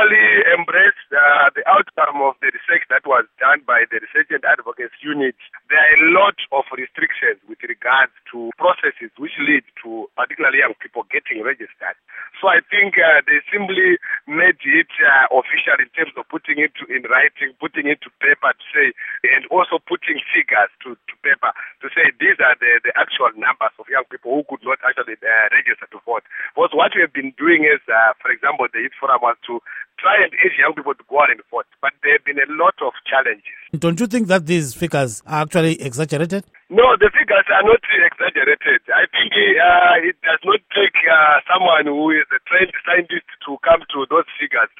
totally embrace the outcome of the research that was done by the Research and Advocacy Unit. There are a lot of restrictions with regards to processes which lead to particularly young people getting registered. So I think they simply made it official in terms of putting it in writing, putting it to paper to say, and also putting figures to paper to say these are the actual numbers of young people who could not actually register to vote. Because what we have been doing is, for example, the Youth Forum was to try and urge young people to go out and vote, but there have been a lot of challenges. Don't you think that these figures are actually exaggerated? No, the figures are not exaggerated. I think it does not take someone who is a trained scientist to come to those figures.